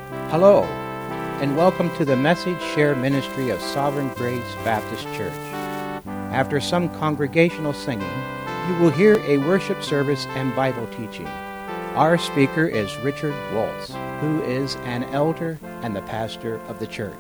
Hello, and welcome to the Message Share Ministry of Sovereign Grace Baptist Church. After some congregational singing, you will hear a worship service and Bible teaching. Our speaker is Richard Waltz, who is an elder and the pastor of the church.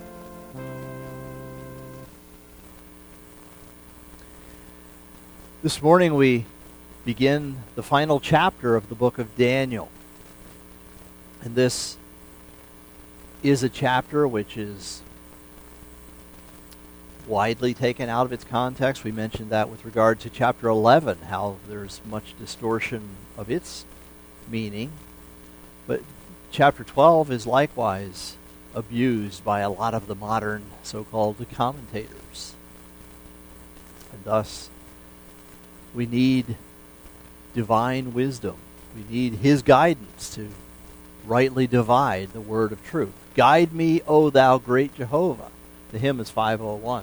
This morning we begin the final chapter of the book of Daniel. And this is a chapter which is widely taken out of its context. We mentioned that with regard to chapter 11, how there's much distortion of its meaning. But chapter 12 is likewise abused by a lot of the modern so-called commentators. And thus, we need divine wisdom. We need His guidance to rightly divide the word of truth. Guide me, O thou great Jehovah. The hymn is 501.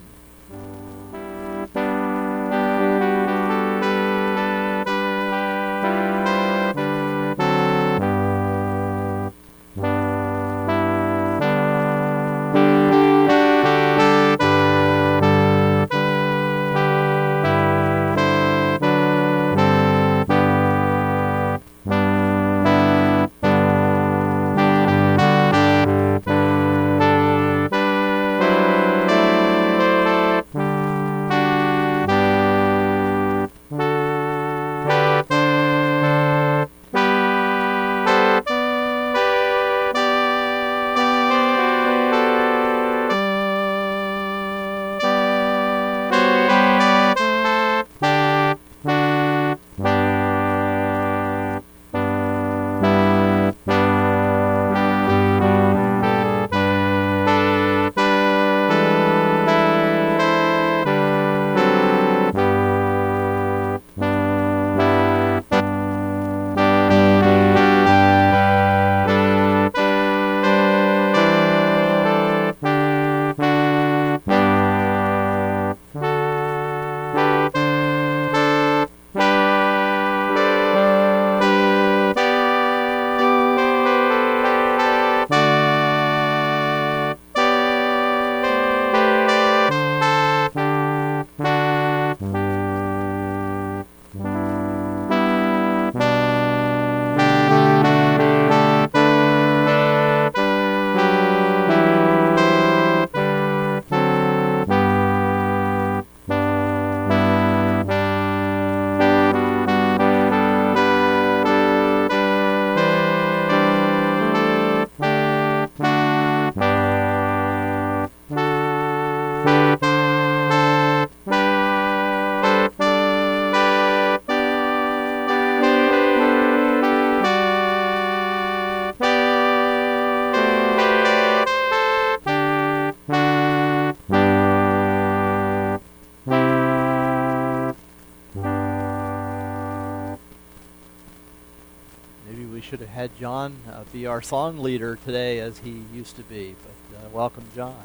Should have had John be our song leader today as he used to be, but welcome, John.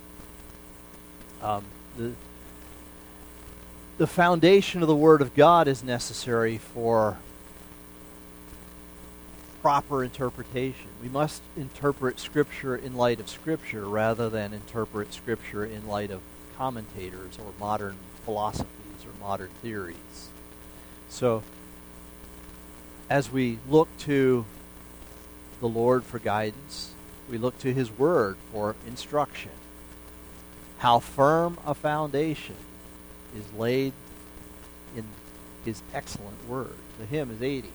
The foundation of the Word of God is necessary for proper interpretation. We must interpret Scripture in light of Scripture rather than interpret Scripture in light of commentators or modern philosophies or modern theories. So, as we look to the Lord for guidance, we look to His Word for instruction. How firm a foundation is laid in His excellent Word. The hymn is 80.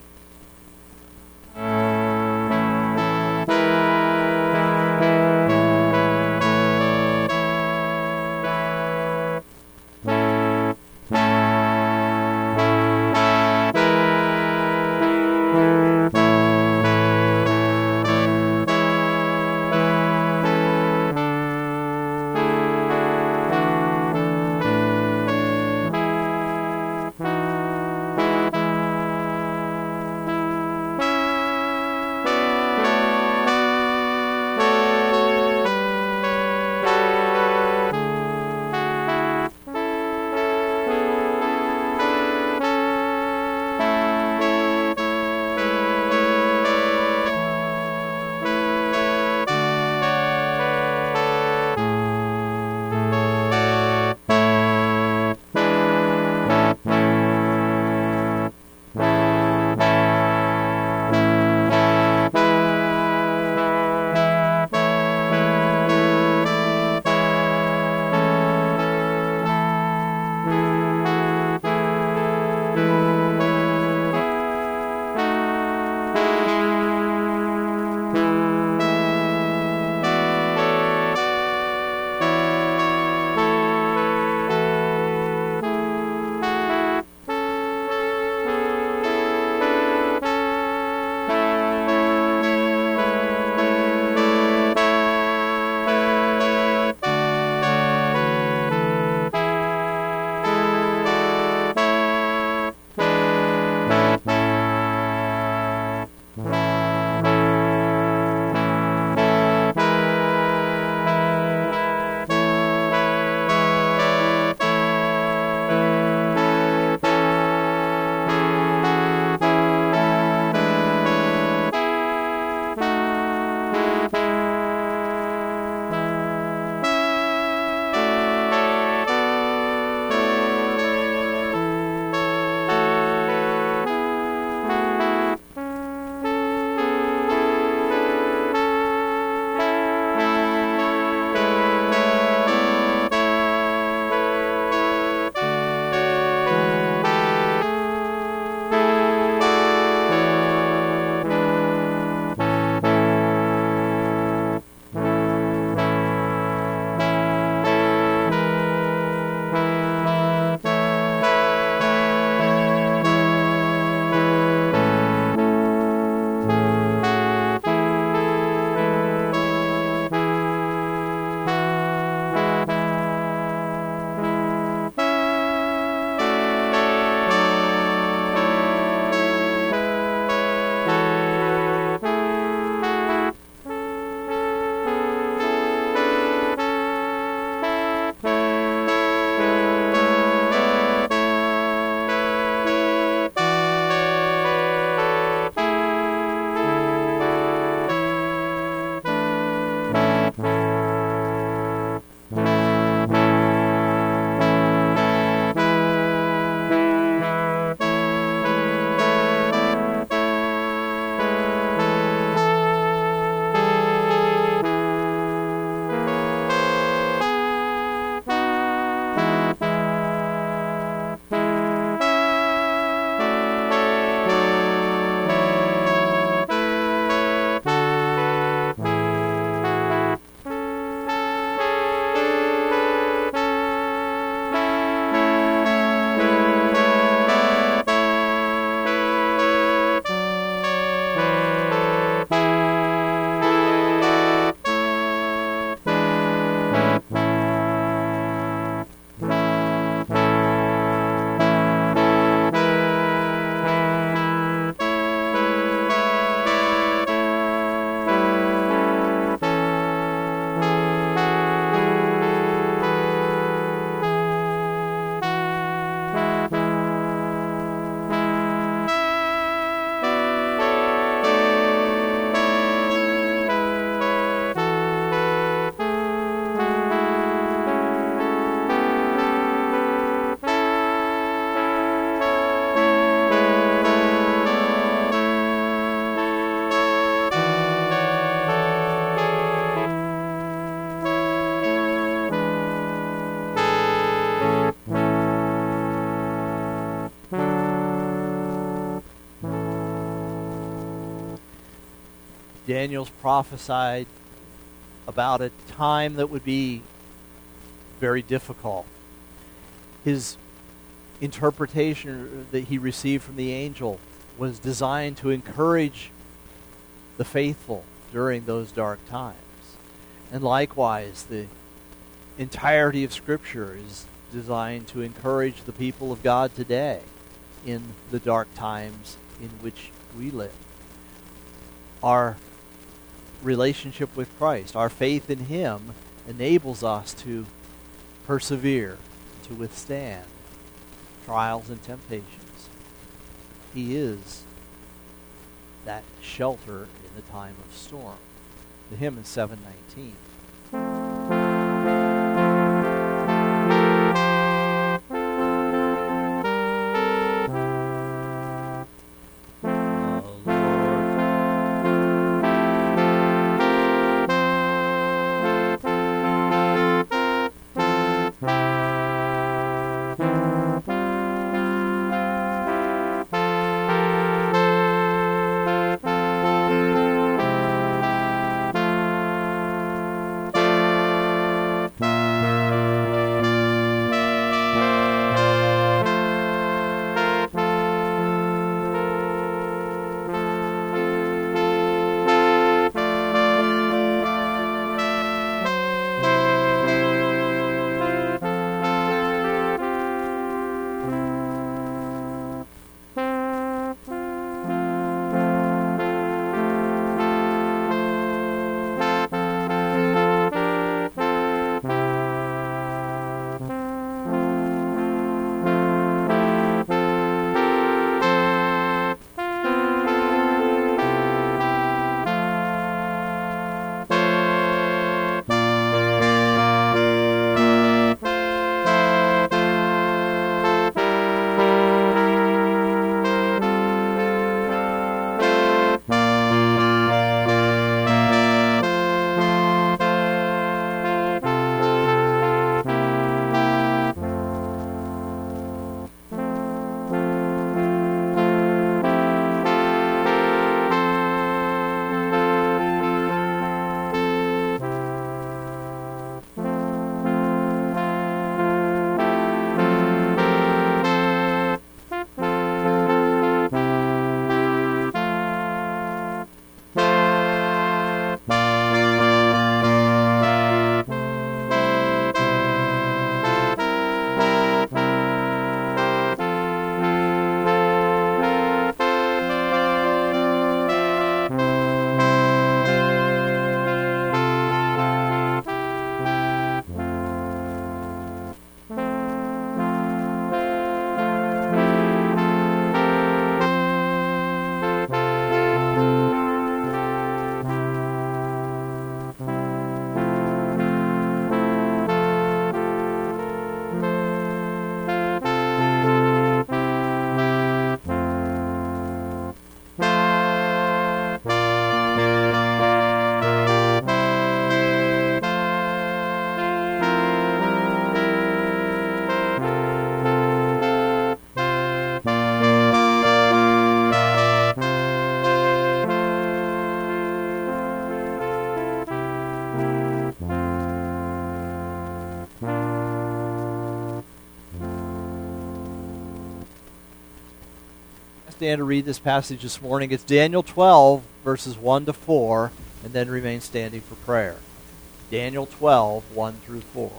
Daniel's prophesied about a time that would be very difficult. His interpretation that he received from the angel was designed to encourage the faithful during those dark times. And likewise, the entirety of Scripture is designed to encourage the people of God today in the dark times in which we live. Our relationship with Christ, our faith in Him, enables us to persevere, to withstand trials and temptations. He is that shelter in the time of storm. The hymn is 719. Stand to read this passage this morning. It's Daniel 12, verses 1 to 4, and then remain standing for prayer. Daniel 12, 1 through 4.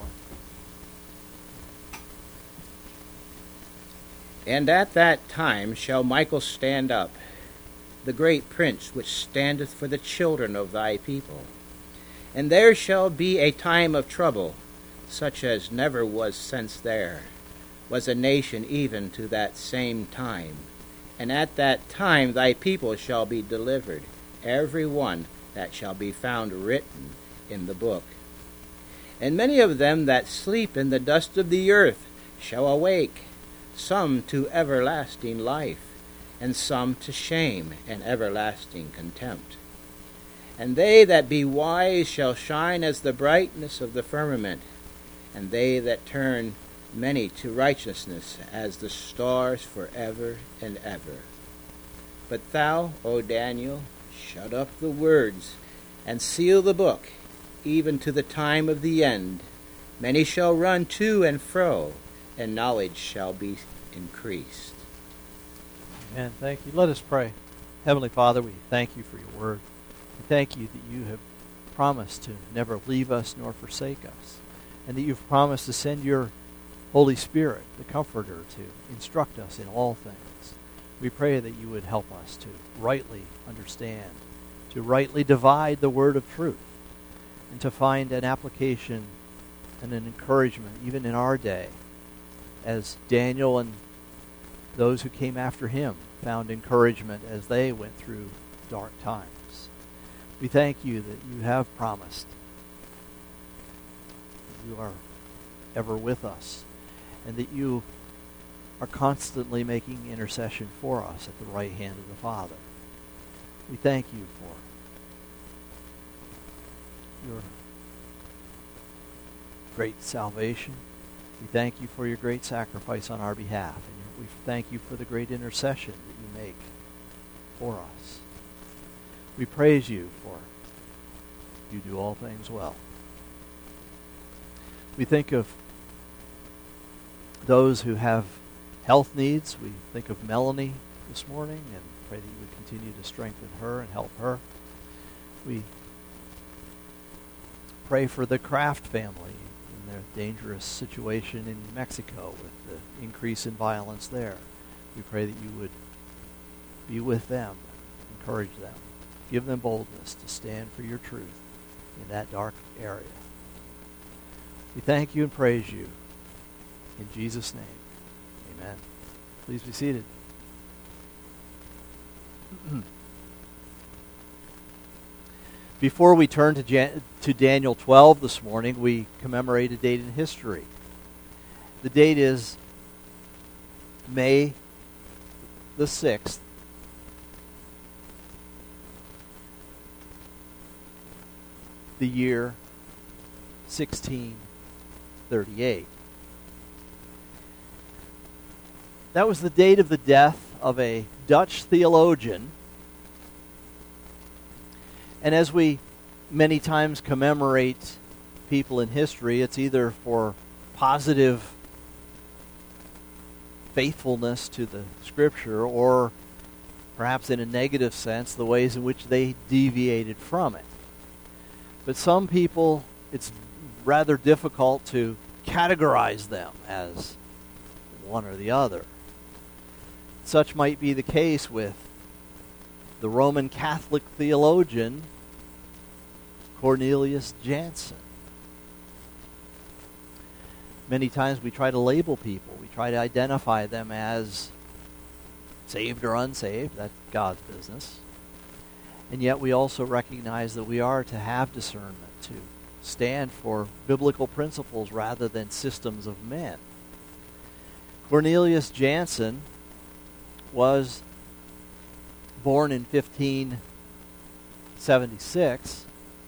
And at that time shall Michael stand up, the great prince which standeth for the children of thy people. And there shall be a time of trouble, such as never was since there was a nation even to that same time. And at that time thy people shall be delivered, every one that shall be found written in the book. And many of them that sleep in the dust of the earth shall awake, some to everlasting life, and some to shame and everlasting contempt. And they that be wise shall shine as the brightness of the firmament, and they that turn many to righteousness as the stars forever and ever. But thou, O Daniel, Shut up the words, and seal the book, even to the time of the end. Many shall run to and fro, and knowledge shall be increased. Amen. Thank you. Let us pray. Heavenly Father, we thank you for your word. We thank you that you have promised to never leave us nor forsake us, and that you've promised to send your Holy Spirit, the Comforter, to instruct us in all things. We pray that you would help us to rightly understand, to rightly divide the word of truth, and to find an application and an encouragement even in our day, as Daniel and those who came after him found encouragement as they went through dark times. We thank you that you have promised that you are ever with us, and that you are constantly making intercession for us at the right hand of the Father. We thank you for your great salvation. We thank you for your great sacrifice on our behalf, and we thank you for the great intercession that you make for us. We praise you for you do all things well. We think of those who have health needs. We think of Melanie this morning and pray that you would continue to strengthen her and help her. We pray for the Kraft family in their dangerous situation in Mexico with the increase in violence there. We pray that you would be with them, encourage them, give them boldness to stand for your truth in that dark area. We thank you and praise you. In Jesus' name, amen. Please be seated. Before we turn to Daniel 12 this morning, we commemorate a date in history. The date is May the 6th, the year 1638. That was the date of the death of a Dutch theologian. And as we many times commemorate people in history, it's either for positive faithfulness to the Scripture, or perhaps in a negative sense, the ways in which they deviated from it. But some people, it's rather difficult to categorize them as one or the other. Such might be the case with the Roman Catholic theologian Cornelius Jansen. Many times we try to label people. We try to identify them as saved or unsaved. That's God's business. And yet we also recognize that we are to have discernment, to stand for biblical principles rather than systems of men. Cornelius Jansen was born in 1576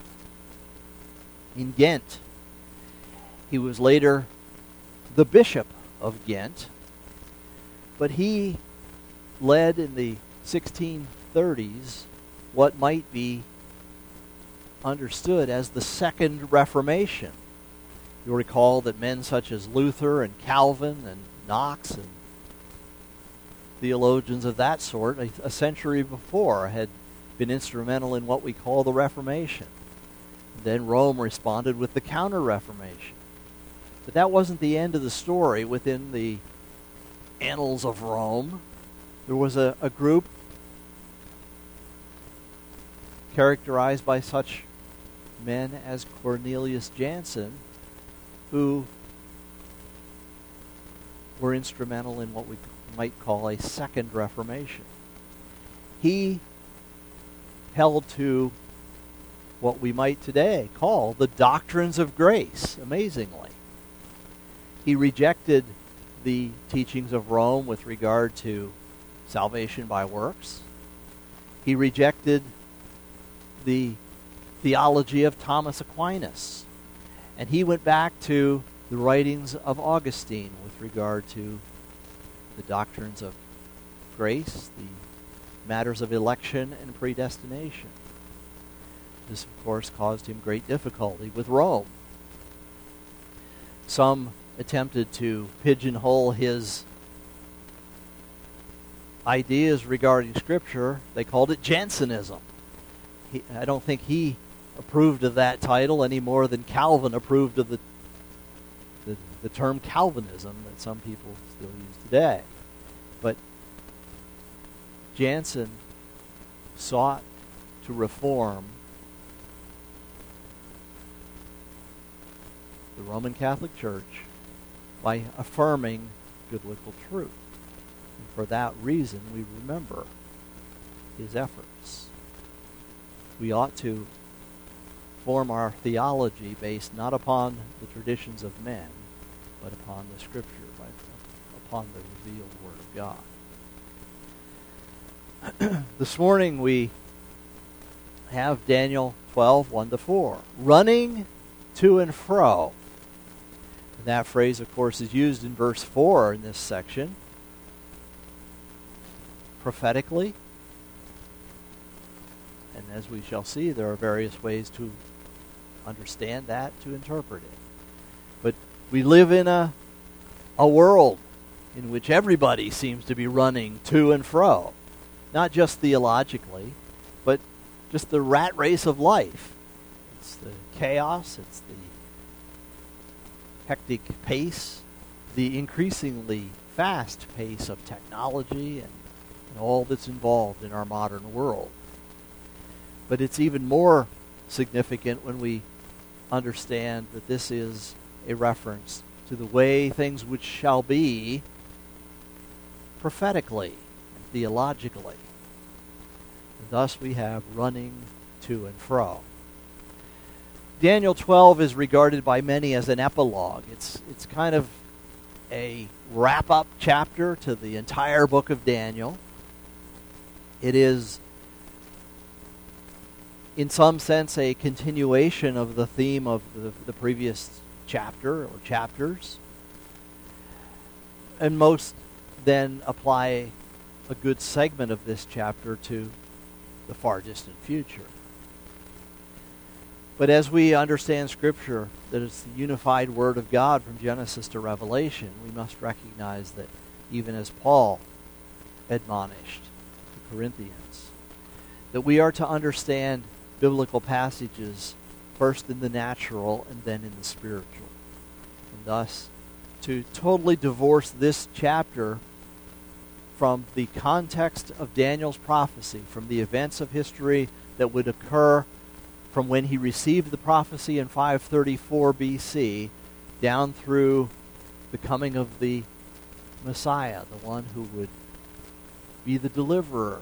in Ghent. He was later the Bishop of Ghent, but he led in the 1630s what might be understood as the Second Reformation. You'll recall that men such as Luther and Calvin and Knox and theologians of that sort a century before had been instrumental in what we call the Reformation. Then Rome responded with the Counter-Reformation. But that wasn't the end of the story within the annals of Rome. There was a group characterized by such men as Cornelius Jansen, who were instrumental in what we might call a Second Reformation. He held to what we might today call the doctrines of grace, amazingly. He rejected the teachings of Rome with regard to salvation by works. He rejected the theology of Thomas Aquinas. And he went back to the writings of Augustine with regard to the doctrines of grace, the matters of election and predestination. This, of course, caused him great difficulty with Rome. Some attempted to pigeonhole his ideas regarding Scripture. They called it Jansenism. I don't think he approved of that title any more than Calvin approved of the term Calvinism that some people still use today. But Jansen sought to reform the Roman Catholic Church by affirming biblical truth. And for that reason, we remember his efforts. We ought to form our theology based not upon the traditions of men, but upon the Scripture, upon the revealed Word of God. This morning we have Daniel 12, 1-4. Running to and fro. And that phrase, of course, is used in verse 4 in this section. Prophetically. And as we shall see, there are various ways to understand that, to interpret it. But we live in a world in which everybody seems to be running to and fro. Not just theologically, but just the rat race of life. It's the chaos, it's the hectic pace, the increasingly fast pace of technology and all that's involved in our modern world. But it's even more significant when we understand that this is a reference to the way things which shall be prophetically, theologically. And thus we have running to and fro. Daniel 12 is regarded by many as an epilogue. It's kind of a wrap-up chapter to the entire book of Daniel. It is, in some sense, a continuation of the theme of the previous chapter or chapters. And most then apply a good segment of this chapter to the far distant future. But as we understand Scripture, that it's the unified Word of God from Genesis to Revelation, we must recognize that even as Paul admonished the Corinthians, that we are to understand biblical passages first in the natural and then in the spiritual. And thus, to totally divorce this chapter from the context of Daniel's prophecy, from the events of history that would occur from when he received the prophecy in 534 BC down through the coming of the Messiah, the one who would be the deliverer.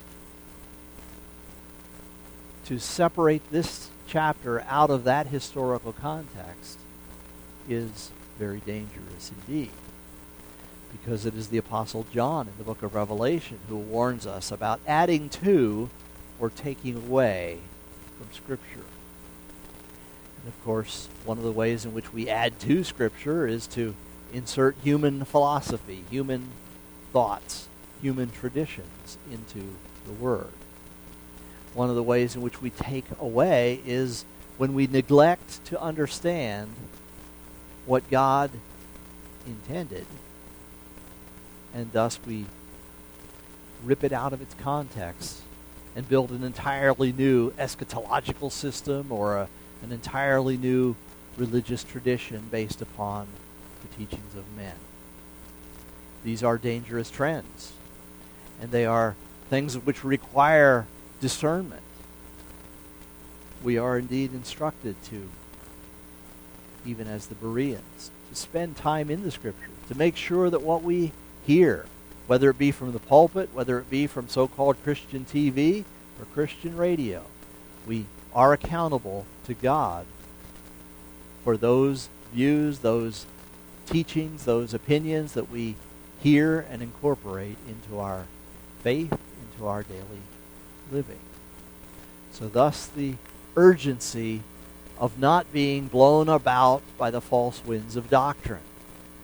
To separate this chapter out of that historical context is very dangerous indeed, because it is the Apostle John in the book of Revelation who warns us about adding to or taking away from Scripture. And of course, one of the ways in which we add to Scripture is to insert human philosophy, human thoughts, human traditions into the Word. One of the ways in which we take away is when we neglect to understand what God intended, and thus we rip it out of its context and build an entirely new eschatological system or an entirely new religious tradition based upon the teachings of men. These are dangerous trends, and they are things which require discernment. We are indeed instructed to, even as the Bereans, to spend time in the Scripture, to make sure that what we hear, whether it be from the pulpit, whether it be from so-called Christian TV or Christian radio, we are accountable to God for those views, those teachings, those opinions that we hear and incorporate into our faith, into our daily living. So thus the urgency of not being blown about by the false winds of doctrine.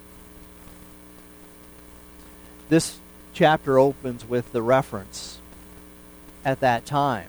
This chapter opens with the reference at that time.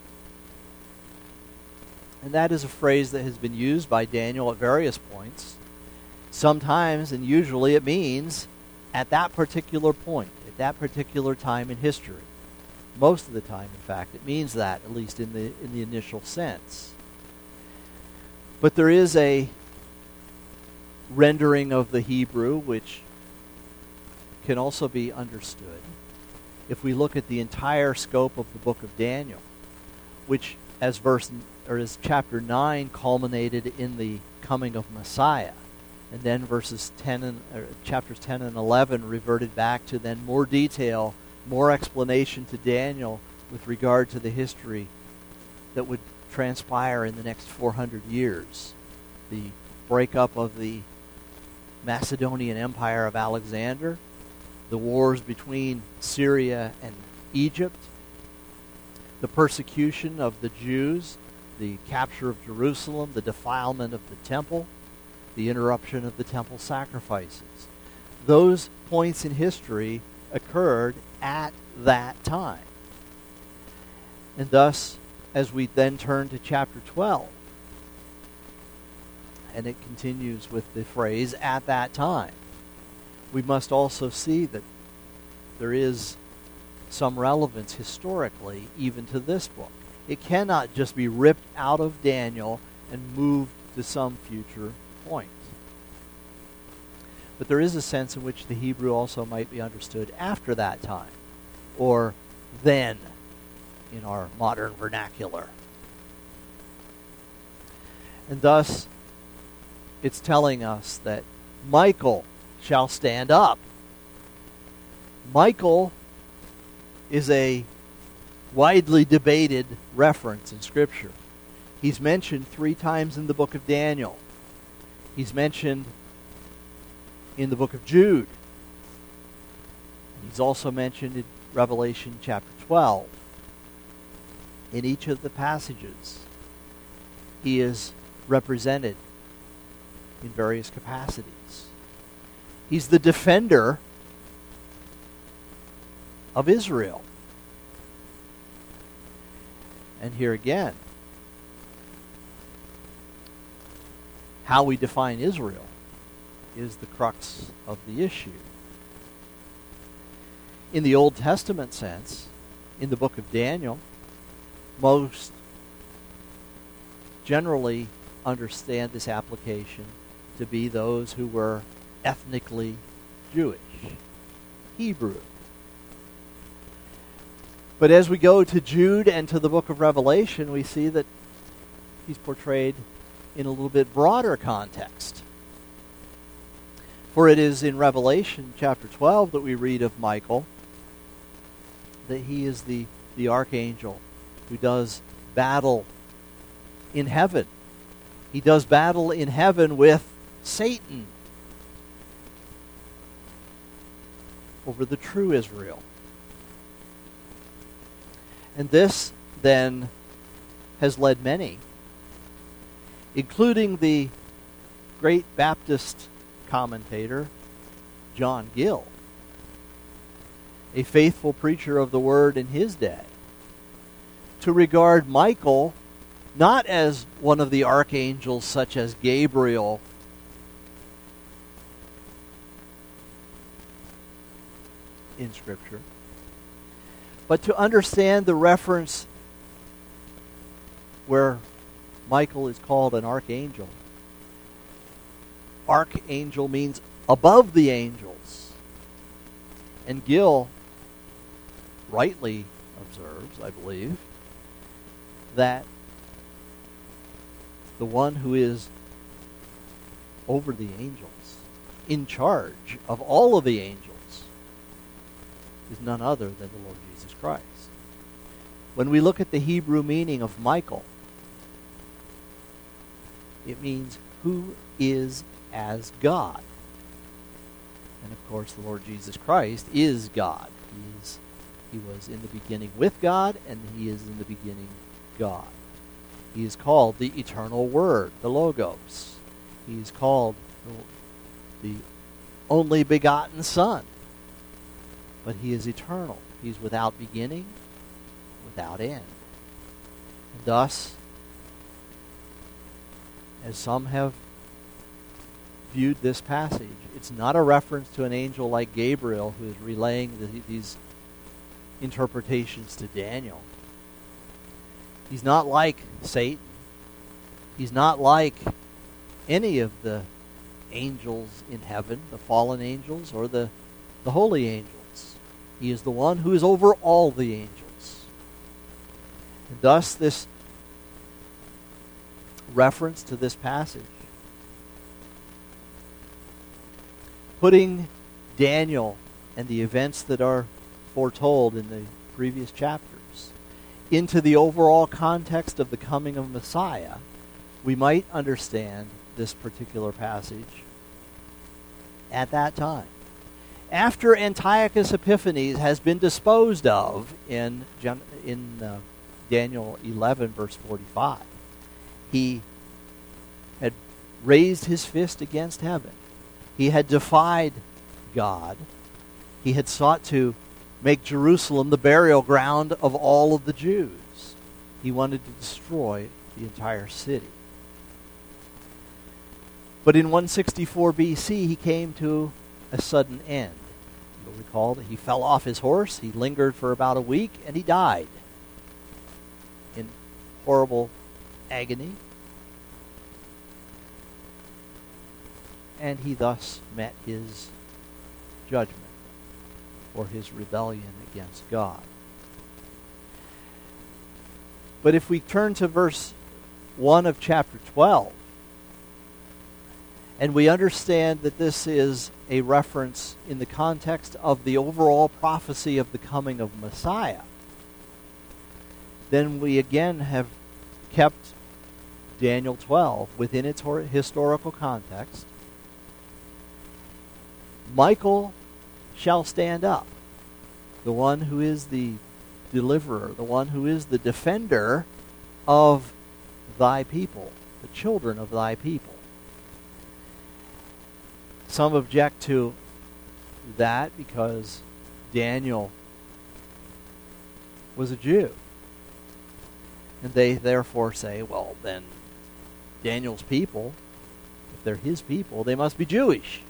And that is a phrase that has been used by Daniel at various points. Sometimes, and usually, it means at that particular point, at that particular time in history. Most of the time, in fact, it means that, at least in the initial sense. But there is a rendering of the Hebrew which can also be understood if we look at the entire scope of the book of Daniel, which as chapter 9 culminated in the coming of Messiah, and then chapters 10 and 11 reverted back to then more detail, more explanation to Daniel with regard to the history that would transpire in the next 400 years. The breakup of the Macedonian Empire of Alexander, the wars between Syria and Egypt, the persecution of the Jews, the capture of Jerusalem, the defilement of the temple, the interruption of the temple sacrifices. Those points in history occurred at that time. And thus, as we then turn to chapter 12, and it continues with the phrase, at that time, we must also see that there is some relevance historically even to this book. It cannot just be ripped out of Daniel and moved to some future point. But there is a sense in which the Hebrew also might be understood after that time, or then in our modern vernacular. And thus, it's telling us that Michael shall stand up. Michael is a widely debated reference in Scripture. He's mentioned 3 times in the book of Daniel. He's mentioned in the book of Jude. He's also mentioned in Revelation chapter 12. In each of the passages, he is represented in various capacities. He's the defender of Israel. And here again, how we define Israel is the crux of the issue. In the Old Testament sense, in the book of Daniel, most generally understand this application to be those who were ethnically Jewish, Hebrew. But as we go to Jude and to the book of Revelation, we see that he's portrayed in a little bit broader context. For it is in Revelation chapter 12 that we read of Michael, that he is the archangel who does battle in heaven. He does battle in heaven with Satan over the true Israel. And this, then, has led many, including the great Baptist commentator, John Gill, a faithful preacher of the word in his day, to regard Michael not as one of the archangels such as Gabriel in Scripture, but to understand the reference where Michael is called an archangel. Archangel means above the angels. And Gill rightly observes, I believe, that the one who is over the angels, in charge of all of the angels, is none other than the Lord Jesus Christ. When we look at the Hebrew meaning of Michael, it means who is as God. And of course, the Lord Jesus Christ is God. He was in the beginning with God, and he is in the beginning God. He is called the eternal Word, the Logos. He is called the only begotten Son. But he is eternal. He's without beginning, without end. And thus, as some have viewed this passage, it's not a reference to an angel like Gabriel who is relaying these interpretations to Daniel. He's not like Satan. He's not like any of the angels in heaven, the fallen angels or the holy angels. He is the one who is over all the angels. And thus this reference to this passage, putting Daniel and the events that are foretold in the previous chapters into the overall context of the coming of Messiah, we might understand this particular passage at that time. After Antiochus Epiphanes has been disposed of in Daniel 11, verse 45, he had raised his fist against heaven. He had defied God. He had sought to make Jerusalem the burial ground of all of the Jews. He wanted to destroy the entire city. But in 164 BC, he came to a sudden end. You'll recall that he fell off his horse, he lingered for about a week, and he died in horrible agony. And he thus met his judgment for his rebellion against God. But if we turn to verse 1 of chapter 12, and we understand that this is a reference in the context of the overall prophecy of the coming of Messiah, then we again have kept Daniel 12 within its historical context. Michael shall stand up, the one who is the deliverer, the one who is the defender of thy people, the children of thy people. Some object to that because Daniel was a Jew. And they therefore say, well, then Daniel's people, if they're his people, they must be Jewish.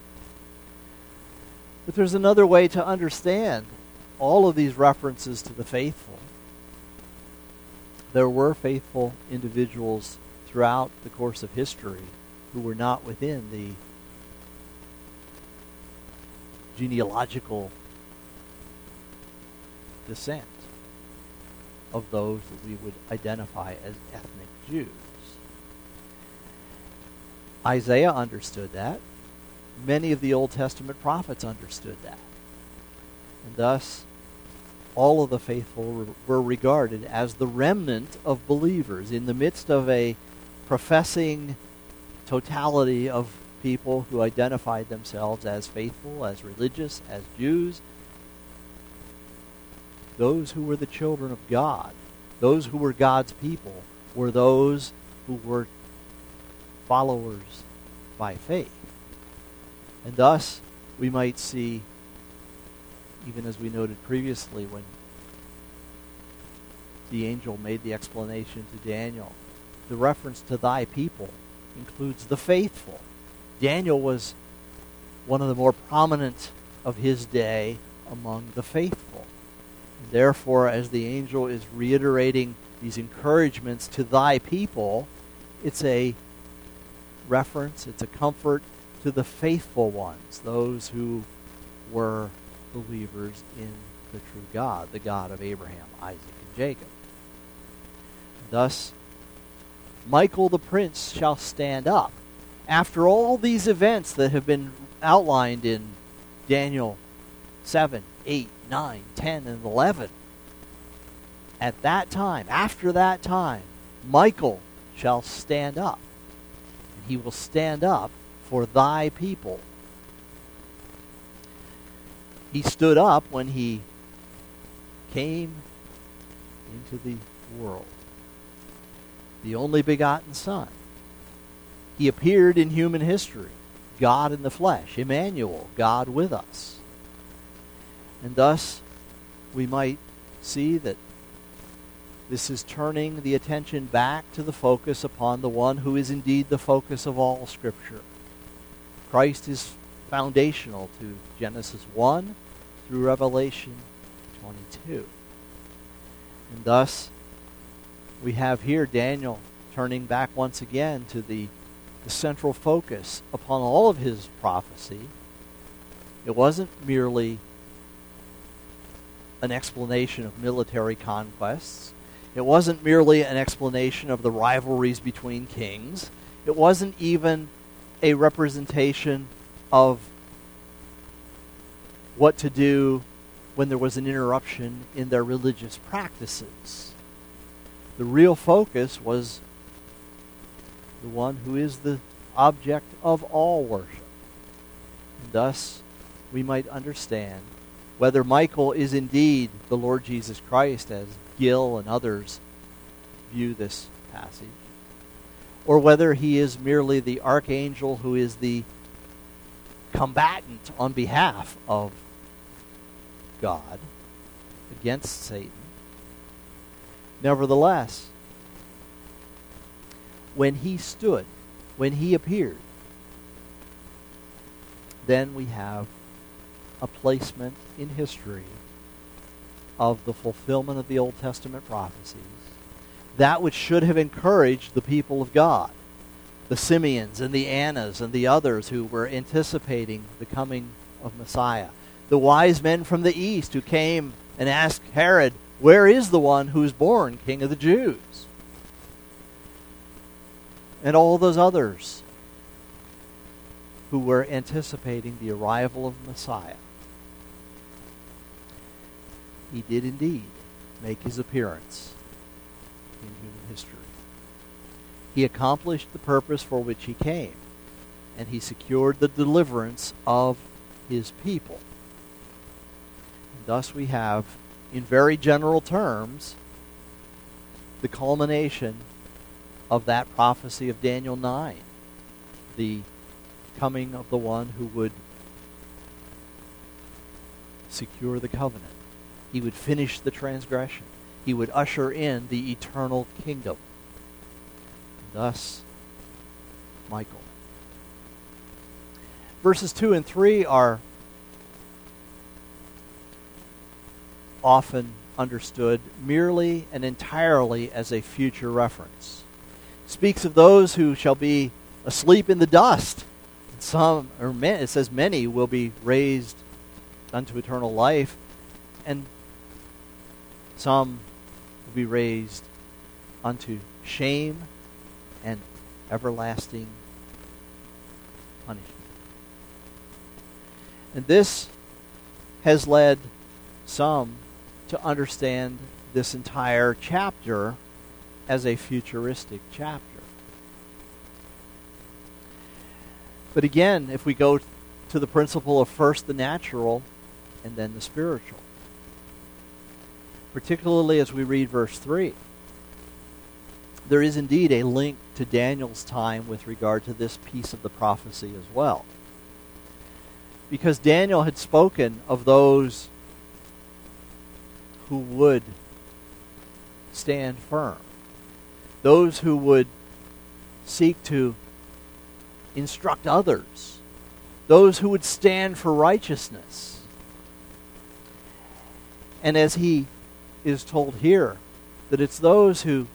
But there's another way to understand all of these references to the faithful. There were faithful individuals throughout the course of history who were not within the genealogical descent of those that we would identify as ethnic Jews. Isaiah understood that. Many of the Old Testament prophets understood that. And thus, all of the faithful were regarded as the remnant of believers in the midst of a professing totality of people who identified themselves as faithful, as religious, as Jews. Those who were the children of God, those who were God's people, were those who were followers by faith. And thus, we might see, even as we noted previously, when the angel made the explanation to Daniel, the reference to thy people includes the faithful. Daniel was one of the more prominent of his day among the faithful. And therefore, as the angel is reiterating these encouragements to thy people, it's a reference, it's a comfort to the faithful ones, those who were believers in the true God, the God of Abraham, Isaac, and Jacob. Thus, Michael the prince shall stand up. After all these events that have been outlined in Daniel 7, 8, 9, 10, and 11, at that time, after that time, Michael shall stand up. And he will stand up for thy people. He stood up when he came into the world, the only begotten Son. He appeared in human history, God in the flesh, Emmanuel, God with us. And thus, we might see that This is turning the attention back to the focus upon the one who is indeed the focus of all Scripture. Christ is foundational to Genesis 1 through Revelation 22. And thus, we have here Daniel turning back once again to the central focus upon all of his prophecy. It wasn't merely an explanation of military conquests. It wasn't merely an explanation of the rivalries between kings. It wasn't even a representation of what to do when there was an interruption in their religious practices. The real focus was the one who is the object of all worship. And thus, we might understand whether Michael is indeed the Lord Jesus Christ, as Gill and others view this passage, or whether he is merely the archangel who is the combatant on behalf of God against Satan. Nevertheless, when he stood, when he appeared, then we have a placement in history of the fulfillment of the Old Testament prophecies, that which should have encouraged the people of God, the Simeons and the Annas and the others who were anticipating the coming of Messiah, the wise men from the east who came and asked Herod, "Where is the one who is born King of the Jews?" And all those others who were anticipating the arrival of Messiah. He did indeed make his appearance in human history. He accomplished the purpose for which he came, and he secured the deliverance of his people. And thus we have, in very general terms, the culmination of that prophecy of Daniel 9, the coming of the one who would secure the covenant. He would finish the transgression. He would usher in the eternal kingdom. And thus, Michael. Verses 2 and 3 are often understood merely and entirely as a future reference. It speaks of those who shall be asleep in the dust. Some, or many, it says many will be raised unto eternal life, and some will be raised unto shame and everlasting punishment. And this has led some to understand this entire chapter as a futuristic chapter. But again, if we go to the principle of first the natural and then the spiritual, particularly as we read verse 3, there is indeed a link to Daniel's time with regard to this piece of the prophecy as well. Because Daniel had spoken of those who would stand firm, those who would seek to instruct others, those who would stand for righteousness. And as he is told here, that it's those who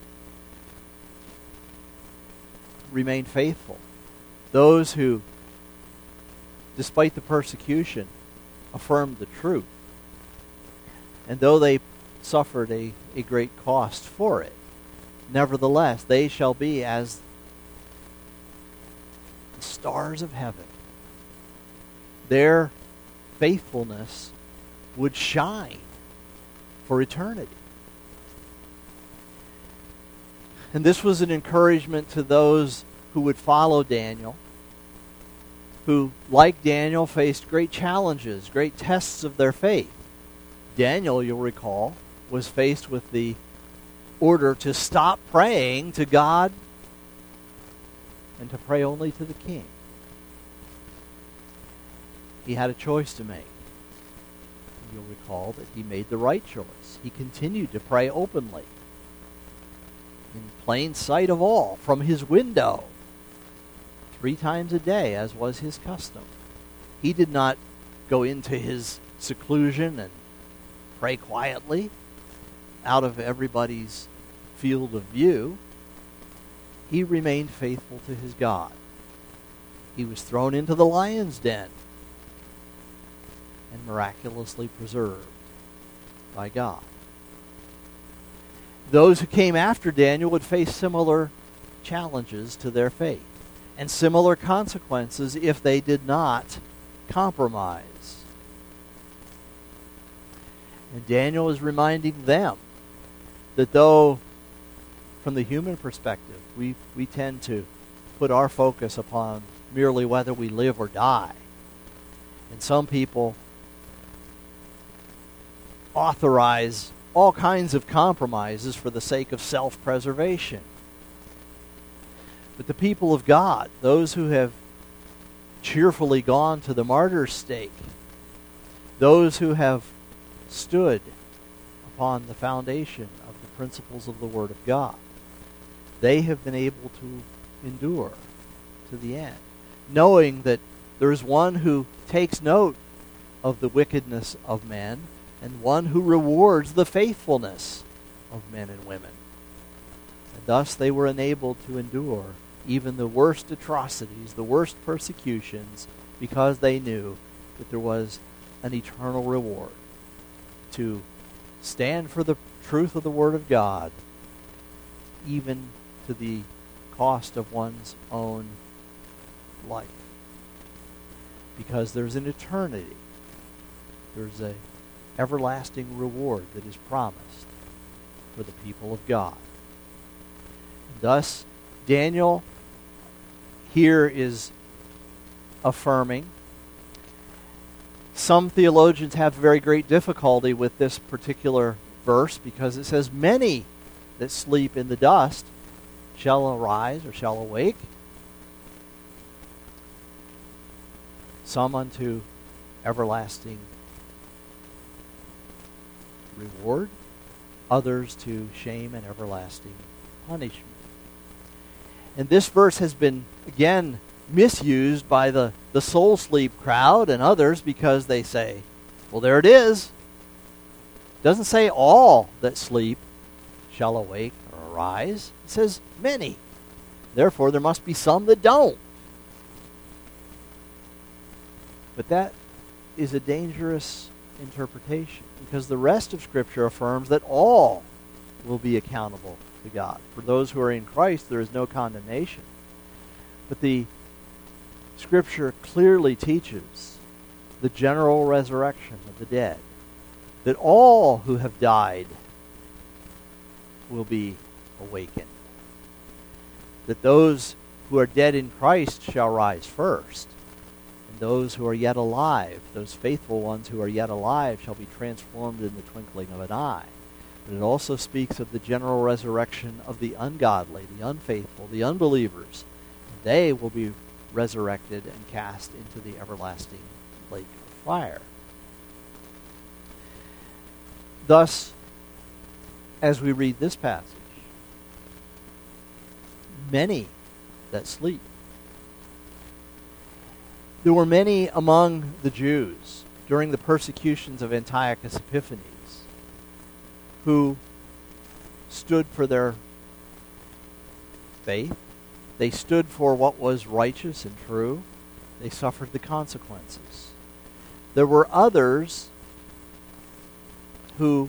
remain faithful, those who, despite the persecution, affirmed the truth. And though they suffered a great cost for it, nevertheless, they shall be as the stars of heaven. Their faithfulness would shine for eternity. And this was an encouragement to those who would follow Daniel, who, like Daniel, faced great challenges, great tests of their faith. Daniel, you'll recall, was faced with the order to stop praying to God and to pray only to the king. He had a choice to make. You'll recall that he made the right choice. He continued to pray openly in plain sight of all, from his window, 3 times a day, as was his custom. He did not go into his seclusion and pray quietly out of everybody's field of view. He remained faithful to his God. He was thrown into the lion's den and miraculously preserved by God. Those who came after Daniel would face similar challenges to their faith and similar consequences if they did not compromise. And Daniel is reminding them that though from the human perspective we tend to put our focus upon merely whether we live or die, and some people authorize all kinds of compromises for the sake of self-preservation. But the people of God, those who have cheerfully gone to the martyr's stake, those who have stood upon the foundation of the principles of the Word of God, they have been able to endure to the end, knowing that there is one who takes note of the wickedness of men and one who rewards the faithfulness of men and women. And thus they were enabled to endure even the worst atrocities, the worst persecutions, because they knew that there was an eternal reward to stand for the truth of the Word of God, even to the cost of one's own life. Because there's an eternity. There's an everlasting reward that is promised for the people of God. Thus, Daniel here is affirming. Some theologians have very great difficulty with this particular verse because it says, "Many that sleep in the dust shall arise," or shall awake, some unto everlasting reward, others to shame and everlasting punishment. And this verse has been, again, misused by the soul sleep crowd and others because they say, well, there it is. It doesn't say all that sleep shall awake or arise. It says many. Therefore, there must be some that don't. But that is a dangerous interpretation because the rest of Scripture affirms that all will be accountable to God. For those who are in Christ, there is no condemnation. But the Scripture clearly teaches the general resurrection of the dead, that all who have died will be awakened, that those who are dead in Christ shall rise first, and those who are yet alive, those faithful ones who are yet alive, shall be transformed in the twinkling of an eye. But it also speaks of the general resurrection of the ungodly, the unfaithful, the unbelievers. They will be resurrected and cast into the everlasting lake of fire. Thus, as we read this passage, many that sleep. There were many among the Jews during the persecutions of Antiochus Epiphanes who stood for their faith. They stood for what was righteous and true. They suffered the consequences. There were others who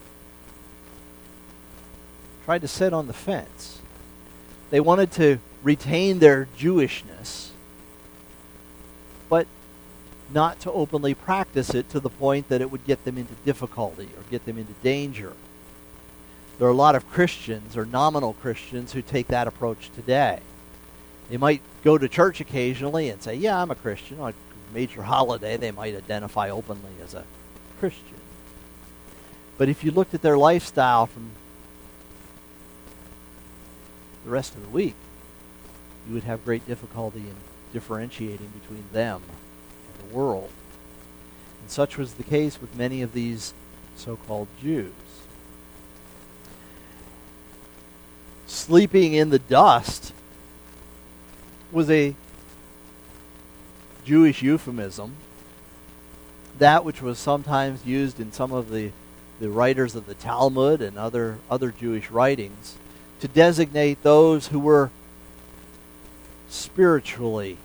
tried to sit on the fence. They wanted to retain their Jewishness, but not to openly practice it to the point that it would get them into difficulty or get them into danger. There are a lot of Christians or nominal Christians who take that approach today. They might go to church occasionally and say, yeah, I'm a Christian. On a major holiday, they might identify openly as a Christian. But if you looked at their lifestyle from the rest of the week, you would have great difficulty in differentiating between them and the world. And such was the case with many of these so-called Jews. sleeping in the dust was a Jewish euphemism, that which was sometimes used in some of the writers of the Talmud and other Jewish writings to designate those who were spiritually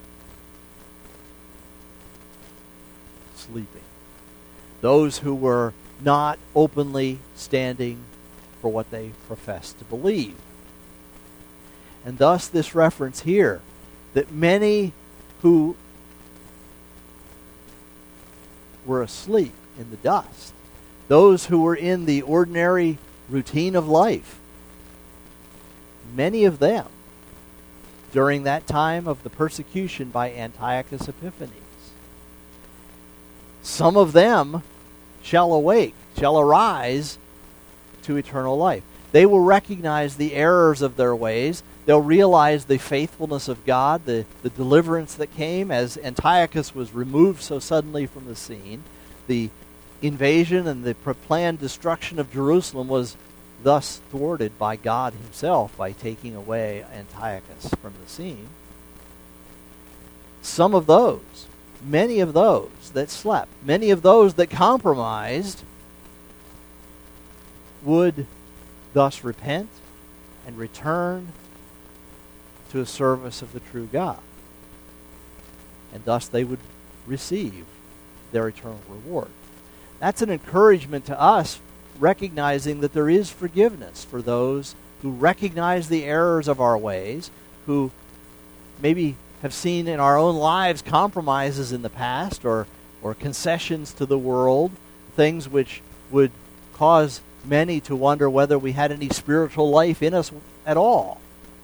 sleeping, those who were not openly standing for what they professed to believe. And thus this reference here, that many who were asleep in the dust, those who were in the ordinary routine of life, many of them, during that time of the persecution by Antiochus Epiphanes, some of them shall awake, shall arise to eternal life. They will recognize the errors of their ways. They'll realize the faithfulness of God, the deliverance that came as Antiochus was removed so suddenly from the scene. The invasion and the planned destruction of Jerusalem was thus thwarted by God himself by taking away Antiochus from the scene. Some of those, many of those that slept, many of those that compromised would thus repent and return to a service of the true God. And thus they would receive their eternal reward. That's an encouragement to us, recognizing that there is forgiveness for those who recognize the errors of our ways, who maybe have seen in our own lives compromises in the past or concessions to the world, things which would cause many to wonder whether we had any spiritual life in us at all.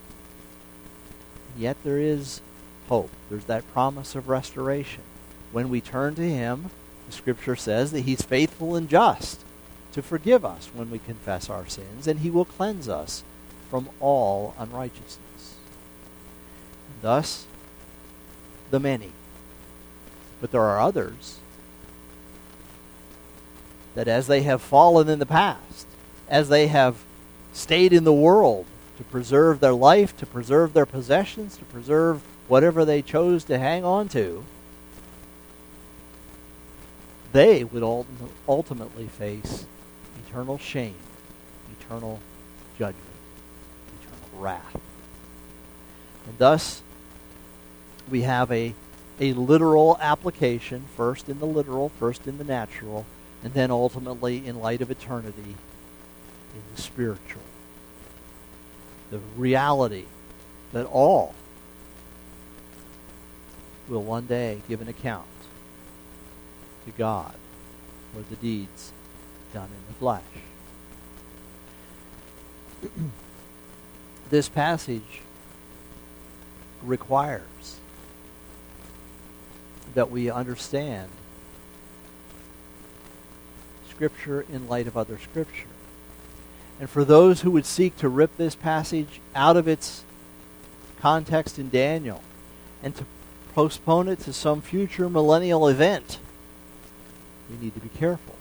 Yet there is hope. There's that promise of restoration. When we turn to him, the Scripture says that he's faithful and just to forgive us when we confess our sins, and he will cleanse us from all unrighteousness. And thus, the many. But there are others that as they have fallen in the past, as they have stayed in the world to preserve their life, to preserve their possessions, to preserve whatever they chose to hang on to, they would ultimately face eternal shame, eternal judgment, eternal wrath. And thus, we have a literal application, first in the literal, first in the natural, and then ultimately, in light of eternity, in the spiritual. The reality that all will one day give an account to God for the deeds done in the flesh. This passage requires that we understand Scripture in light of other Scripture. And for those who would seek to rip this passage out of its context in Daniel and to postpone it to some future millennial event, we need to be careful.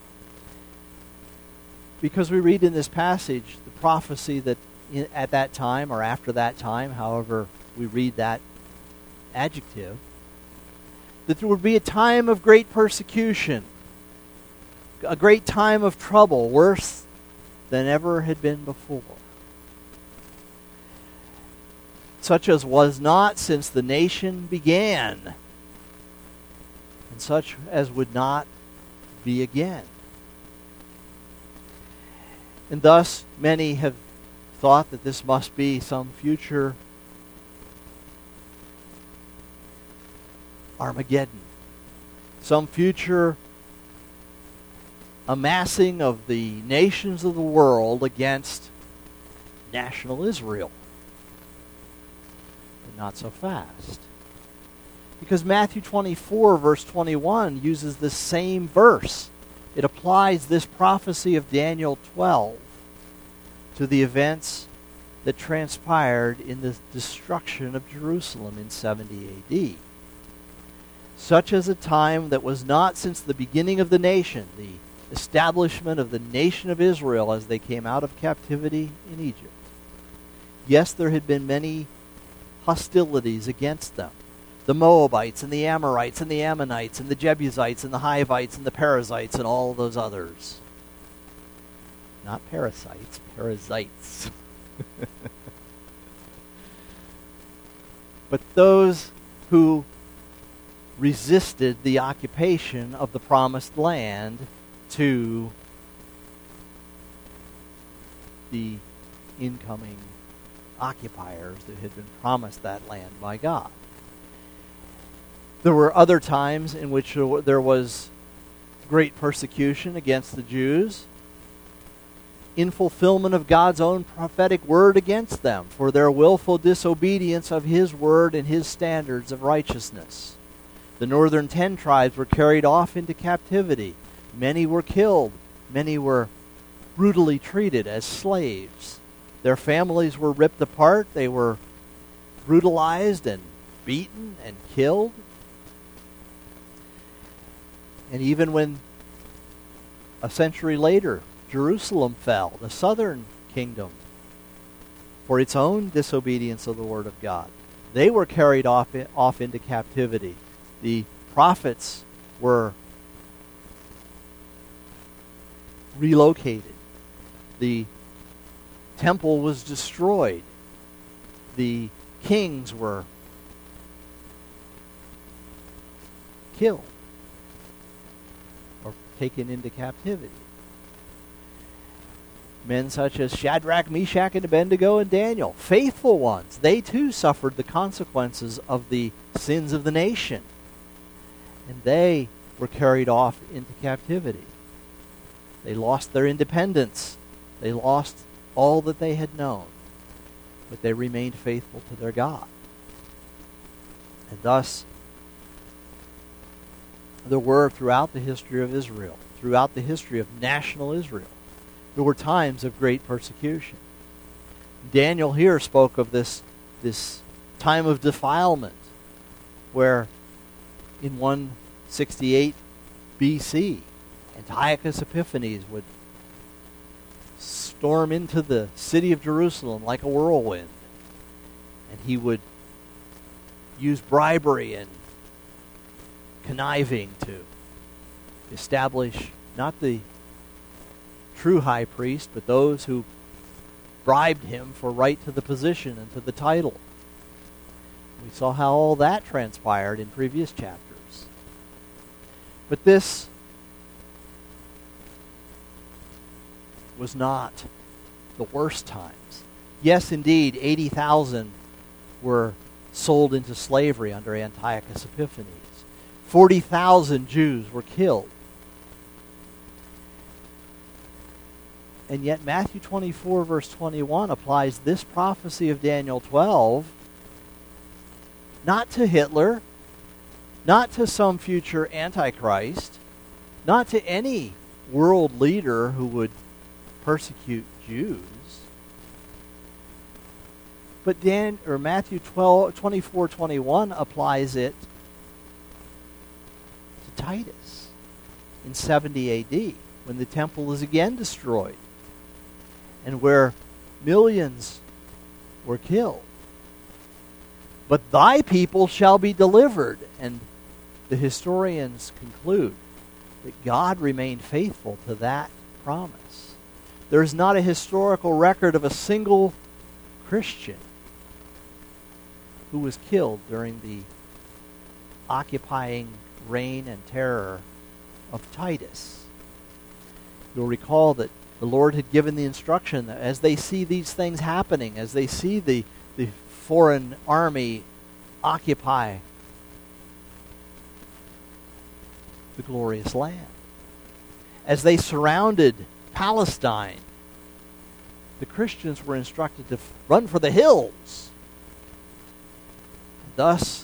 Because we read in this passage the prophecy that at that time or after that time, however we read that adjective, that there would be a time of great persecution, a great time of trouble, worse than ever had been before, such as was not since the nation began, and such as would not be again. And thus, many have thought that this must be some future Armageddon, some future amassing of the nations of the world against national Israel. But not so fast. Because Matthew 24, verse 21, uses the same verse. It applies this prophecy of Daniel 12 to the events that transpired in the destruction of Jerusalem in 70 A.D. Such as a time that was not since the beginning of the nation, the establishment of the nation of Israel as they came out of captivity in Egypt, Yes, there had been many hostilities against them. The Moabites and the Amorites and the Ammonites and the Jebusites and the Hivites and the Perizzites and all those others. Not parasites, parasites. But those who resisted the occupation of the promised land to the incoming occupiers that had been promised that land by God. There were other times in which there was great persecution against the Jews in fulfillment of God's own prophetic word against them for their willful disobedience of His word and His standards of righteousness. The northern 10 tribes were carried off into captivity. Many were killed. Many were brutally treated as slaves. Their families were ripped apart. They were brutalized and beaten and killed. And even when a century later Jerusalem fell, the southern kingdom, for its own disobedience of the word of God, they were carried off into captivity. The prophets were relocated. The temple was destroyed. The kings were killed or taken into captivity. Men such as Shadrach, Meshach, and Abednego and Daniel, faithful ones, they too suffered the consequences of the sins of the nation. And they were carried off into captivity. They lost their independence. They lost all that they had known. But they remained faithful to their God. And thus, there were throughout the history of Israel, throughout the history of national Israel, there were times of great persecution. Daniel here spoke of this time of defilement where in 168 BC, Antiochus Epiphanes would storm into the city of Jerusalem like a whirlwind. And he would use bribery and conniving to establish not the true high priest, but those who bribed him for right to the position and to the title. We saw how all that transpired in previous chapters. But this was not the worst times. Yes, indeed, 80,000 were sold into slavery under Antiochus Epiphanes. 40,000 Jews were killed. And yet Matthew 24, verse 21 applies this prophecy of Daniel 12 not to Hitler, not to some future Antichrist, not to any world leader who would persecute Jews. But Matthew 24:21 applies it to Titus in 70 AD, when the temple is again destroyed and where millions were killed. But thy people shall be delivered. And the historians conclude that God remained faithful to that promise. There is not a historical record of a single Christian who was killed during the occupying reign and terror of Titus. You'll recall that the Lord had given the instruction that as they see these things happening, as they see the foreign army occupy the glorious land, as they surrounded Palestine, the Christians were instructed to run for the hills. Thus,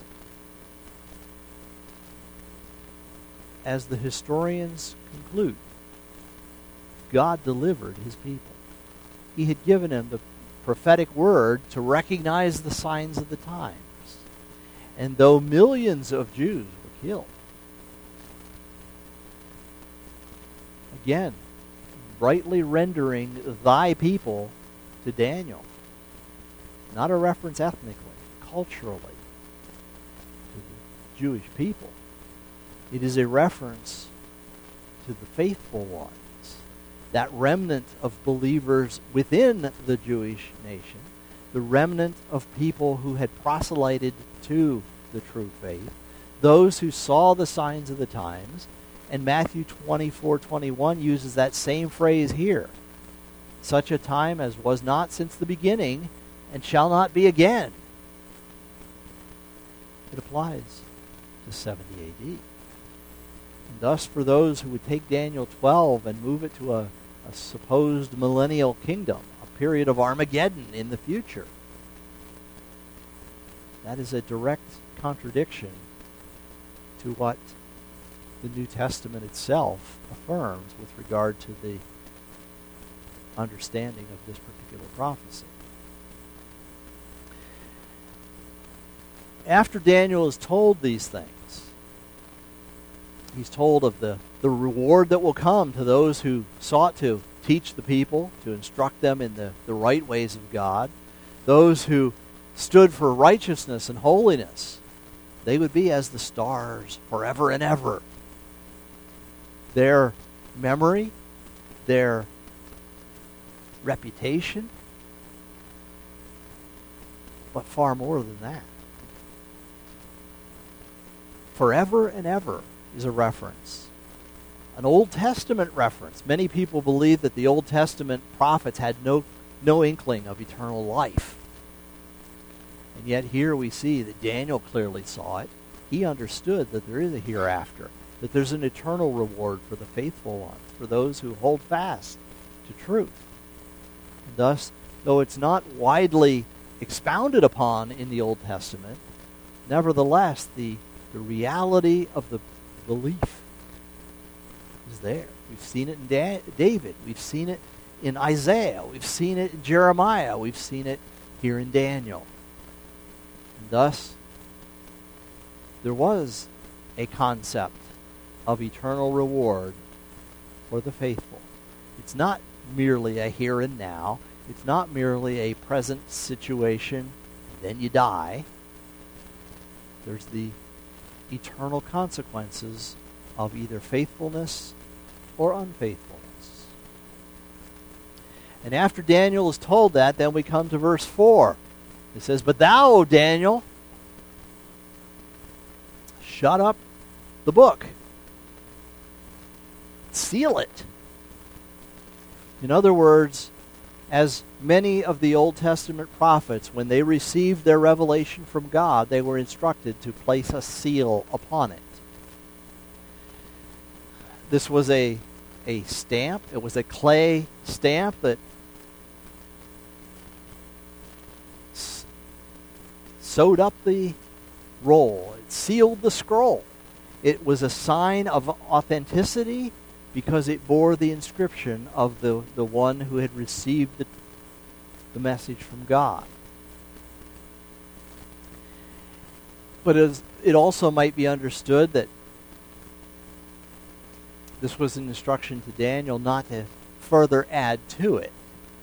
as the historians conclude, God delivered his people. He had given them the prophetic word to recognize the signs of the times. And though millions of Jews were killed, again, brightly rendering thy people to Daniel, not a reference ethnically, culturally to the Jewish people. It is a reference to the faithful ones, that remnant of believers within the Jewish nation, the remnant of people who had proselyted to the true faith, those who saw the signs of the times. And Matthew 24:21 uses that same phrase here. Such a time as was not since the beginning and shall not be again. It applies to 70 AD. And thus, for those who would take Daniel 12 and move it to a supposed millennial kingdom, a period of Armageddon in the future, that is a direct contradiction to what the New Testament itself affirms with regard to the understanding of this particular prophecy. After Daniel is told these things, he's told of the reward that will come to those who sought to teach the people, to instruct them in the right ways of God, those who stood for righteousness and holiness. They would be as the stars forever and ever. Their memory, their reputation, but far more than that. Forever and ever is a reference. An Old Testament reference. Many people believe that the Old Testament prophets had no inkling of eternal life. And yet here we see that Daniel clearly saw it. He understood that there is a hereafter, that there's an eternal reward for the faithful ones, for those who hold fast to truth. And thus, though it's not widely expounded upon in the Old Testament, nevertheless, the reality of the belief is there. We've seen it in David. We've seen it in Isaiah. We've seen it in Jeremiah. We've seen it here in Daniel. And thus, there was a concept of eternal reward for the faithful. It's not merely a here and now. It's not merely a present situation, and then you die. There's the eternal consequences of either faithfulness or unfaithfulness. And after Daniel is told that, then we come to verse 4. It says, "But thou, O Daniel, shut up the book. Seal it." In other words, as many of the Old Testament prophets, when they received their revelation from God, they were instructed to place a seal upon it. This was a stamp. It was a clay stamp that sewed up the roll. It sealed the scroll. It was a sign of authenticity because it bore the inscription of the one who had received the message from God. But it also might be understood that this was an instruction to Daniel not to further add to it.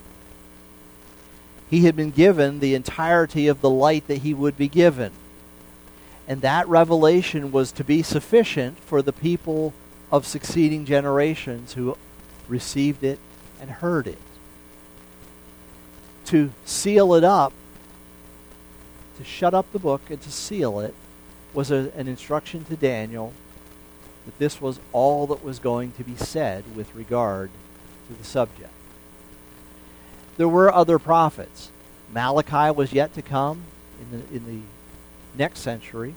He had been given the entirety of the light that he would be given. And that revelation was to be sufficient for the people of succeeding generations who received it and heard it. To seal it up, to shut up the book and to seal it, was an instruction to Daniel that this was all that was going to be said with regard to the subject. There were other prophets. Malachi was yet to come in the next century.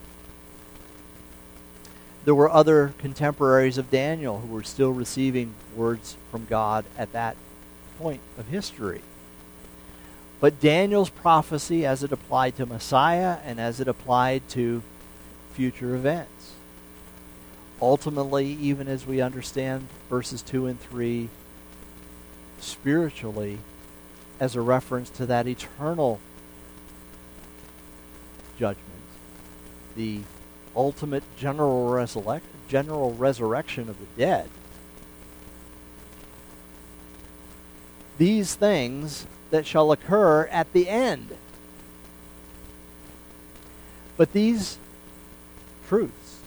There were other contemporaries of Daniel who were still receiving words from God at that point of history. But Daniel's prophecy, as it applied to Messiah and as it applied to future events, ultimately, even as we understand verses 2 and 3 spiritually, as a reference to that eternal judgment, the ultimate general resurrection of the dead. These things that shall occur at the end, But these truths,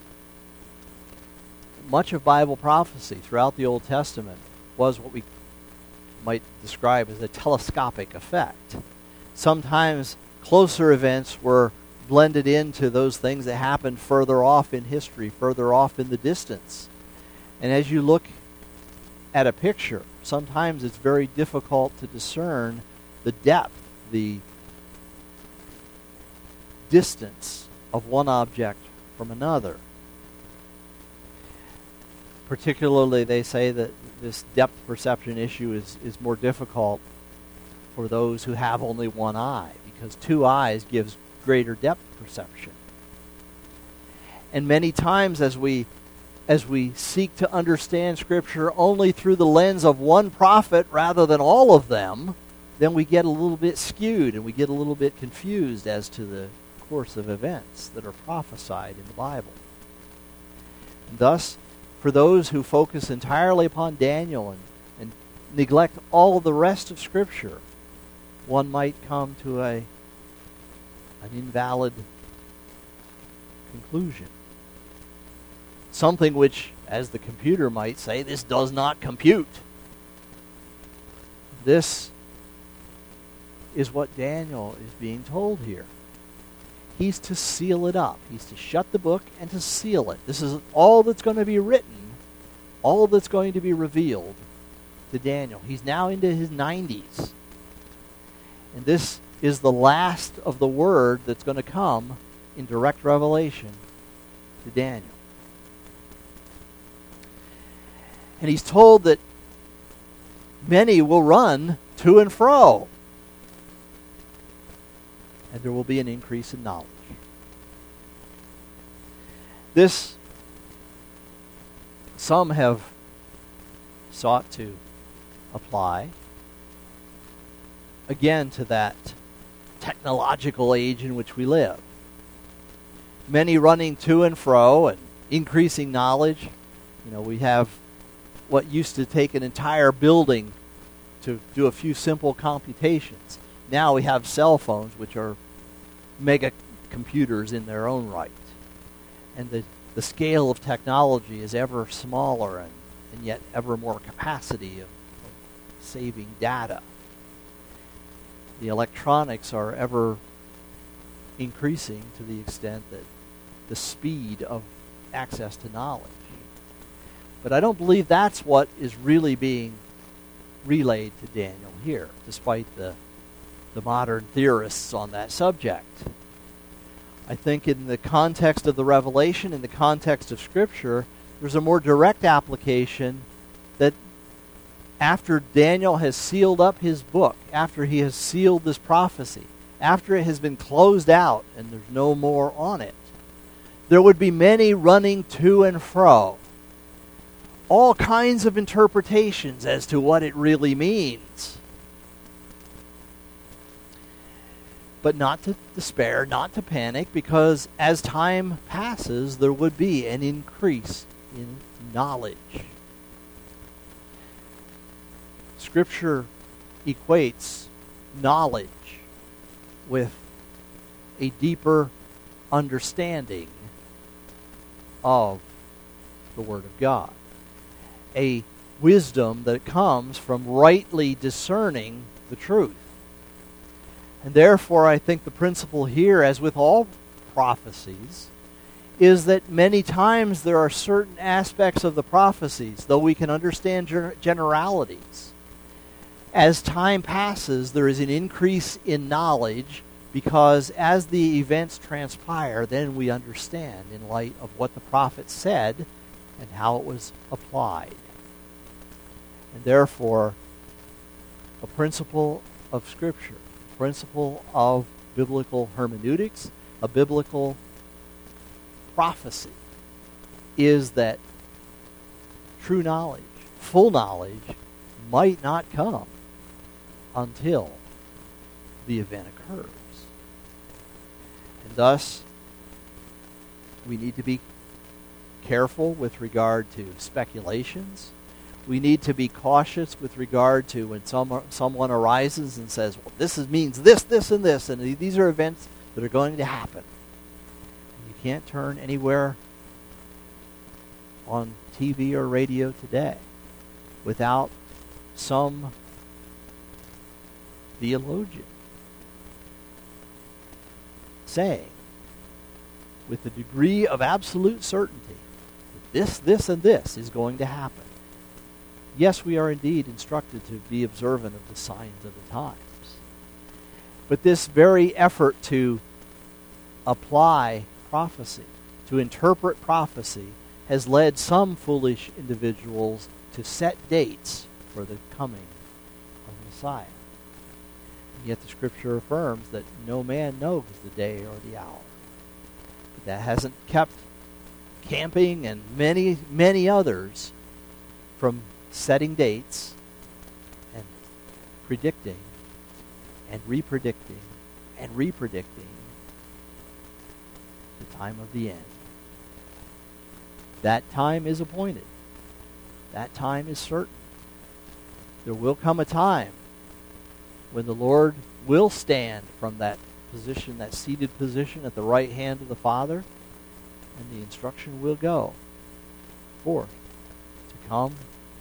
much of Bible prophecy throughout the Old Testament was what we might describe as a telescopic effect. Sometimes closer events were blended into those things that happened further off in history, further off in the distance. And as you look at a picture, sometimes it's very difficult to discern the depth, the distance of one object from another. Particularly, they say that this depth perception issue is more difficult for those who have only one eye, because two eyes gives greater depth perception. And many times as we seek to understand Scripture only through the lens of one prophet rather than all of them, then we get a little bit skewed and we get a little bit confused as to the course of events that are prophesied in the Bible. And thus, for those who focus entirely upon Daniel and neglect all the rest of Scripture, one might come to an invalid conclusion. Something which, as the computer might say, this does not compute. This is what Daniel is being told here. He's to seal it up. He's to shut the book and to seal it. This is all that's going to be written, all that's going to be revealed to Daniel. He's now into his 90s. And this is the last of the word that's going to come in direct revelation to Daniel. And he's told that many will run to and fro, and there will be an increase in knowledge. This, some have sought to apply, again, to that technological age in which we live. Many running to and fro and increasing knowledge. You know, we have what used to take an entire building to do a few simple computations. Now we have cell phones, which are mega computers in their own right. And the scale of technology is ever smaller and yet ever more capacity of saving data. The electronics are ever increasing to the extent that the speed of access to knowledge. But I don't believe that's what is really being relayed to Daniel here, despite the modern theorists on that subject. I think in the context of the Revelation, in the context of Scripture, there's a more direct application that after Daniel has sealed up his book, after he has sealed this prophecy, after it has been closed out and there's no more on it, there would be many running to and fro. All kinds of interpretations as to what it really means. But not to despair, not to panic, because as time passes, there would be an increase in knowledge. Scripture equates knowledge with a deeper understanding of the Word of God. A wisdom that comes from rightly discerning the truth. And therefore, I think the principle here, as with all prophecies, is that many times there are certain aspects of the prophecies, though we can understand generalities. As time passes, there is an increase in knowledge, because as the events transpire, then we understand in light of what the prophet said and how it was applied. And therefore, a principle of Scripture, a principle of biblical hermeneutics, a biblical prophecy, is that true knowledge, full knowledge, might not come until the event occurs. And thus, we need to be careful with regard to speculations. We need to be cautious with regard to when someone arises and says, well, this means this, and this, and these are events that are going to happen. can't turn anywhere on TV or radio today without some theologian saying with a degree of absolute certainty that this, and this is going to happen. Yes, we are indeed instructed to be observant of the signs of the times. But this very effort to apply prophecy, to interpret prophecy, has led some foolish individuals to set dates for the coming of Messiah. And yet the Scripture affirms that no man knows the day or the hour. But that hasn't kept Camping and many, many others from setting dates and predicting and repredicting and repredicting the time of the end. That time is appointed. That time is certain. There will come a time when the Lord will stand from that position, that seated position at the right hand of the Father, and the instruction will go forth to come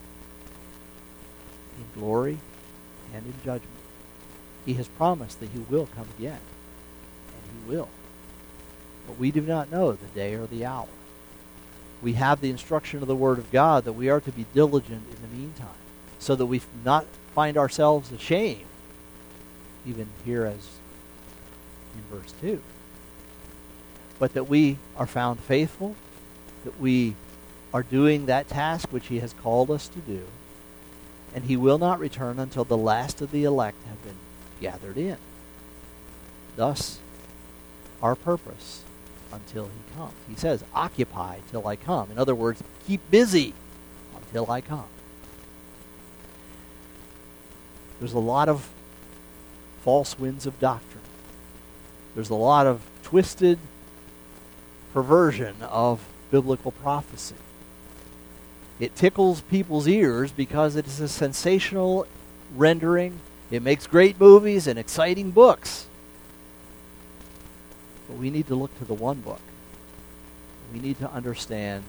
in glory and in judgment. He has promised that he will come again, and he will. But we do not know the day or the hour. We have the instruction of the Word of God that we are to be diligent in the meantime, so that we not find ourselves ashamed, even here as in verse 2. But that we are found faithful, that we are doing that task which he has called us to do, and he will not return until the last of the elect have been gathered in. Thus, our purpose until he comes. He says, occupy till I come. In other words, keep busy until I come. There's a lot of false winds of doctrine. There's a lot of twisted perversion of biblical prophecy. It tickles people's ears because it is a sensational rendering. It makes great movies and exciting books. But we need to look to the one book. We need to understand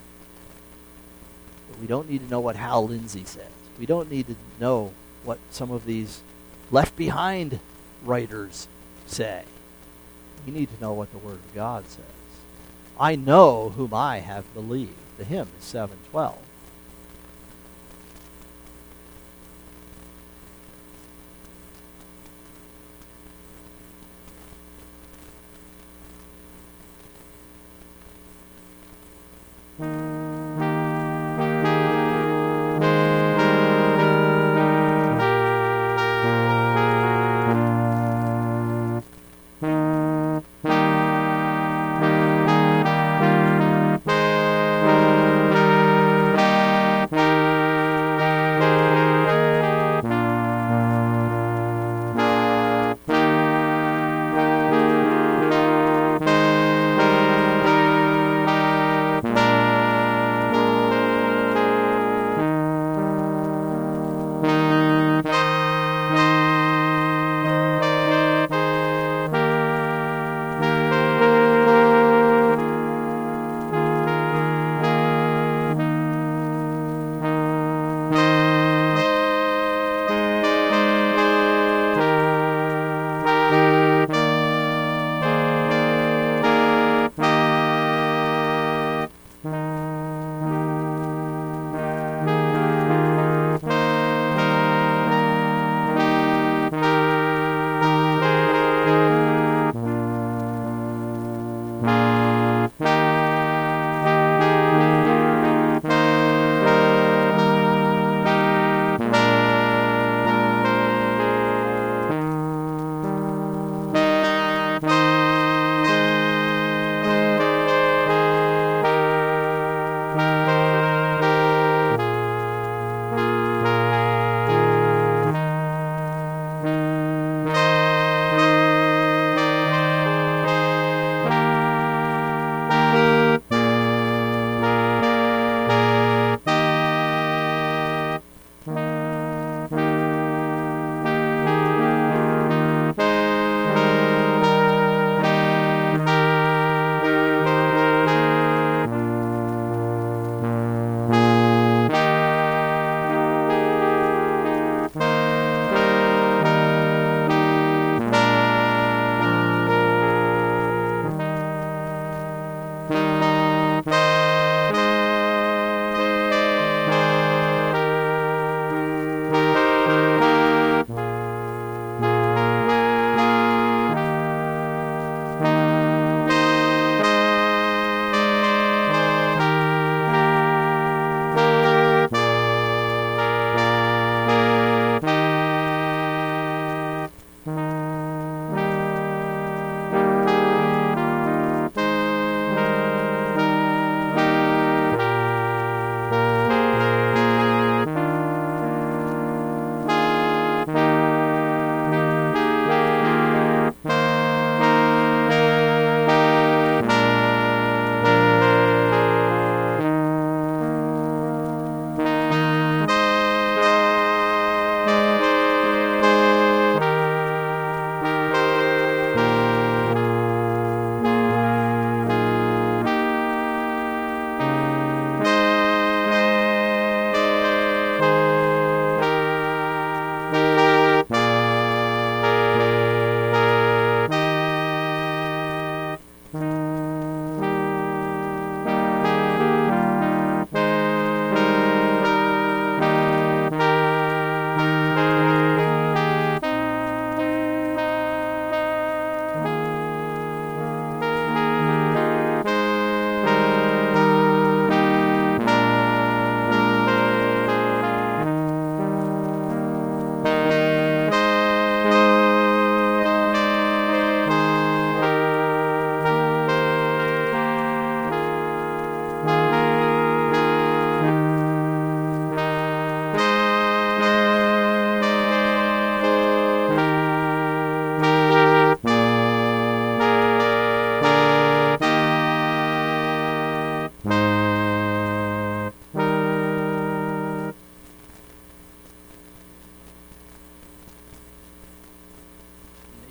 that we don't need to know what Hal Lindsey says. We don't need to know what some of these Left Behind writers say. We need to know what the Word of God says. I know whom I have believed. The hymn is 7:12.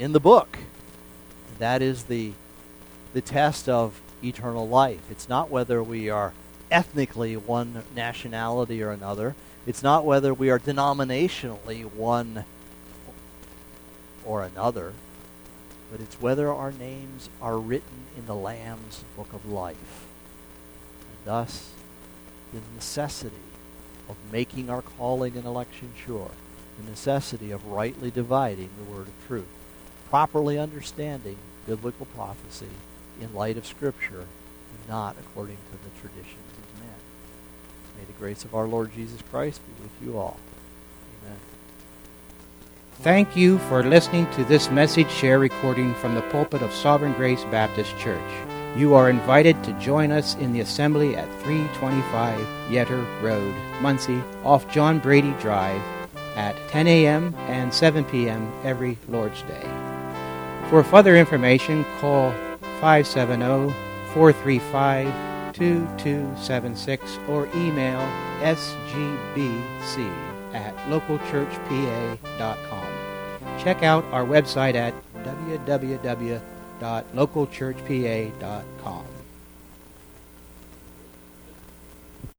in the book. That is the test of eternal life. It's not whether we are ethnically one nationality or another. It's not whether we are denominationally one or another. But it's whether our names are written in the Lamb's book of life. And thus, the necessity of making our calling and election sure. The necessity of rightly dividing the word of truth. Properly understanding biblical prophecy in light of Scripture and not according to the traditions of men. May the grace of our Lord Jesus Christ be with you all. Amen. Thank you for listening to this message share recording from the pulpit of Sovereign Grace Baptist Church. You are invited to join us in the assembly at 325 Yetter Road, Muncie, off John Brady Drive at 10 a.m. and 7 p.m. every Lord's Day. For further information, call 570-435-2276 or email sgbc@localchurchpa.com. Check out our website at www.localchurchpa.com.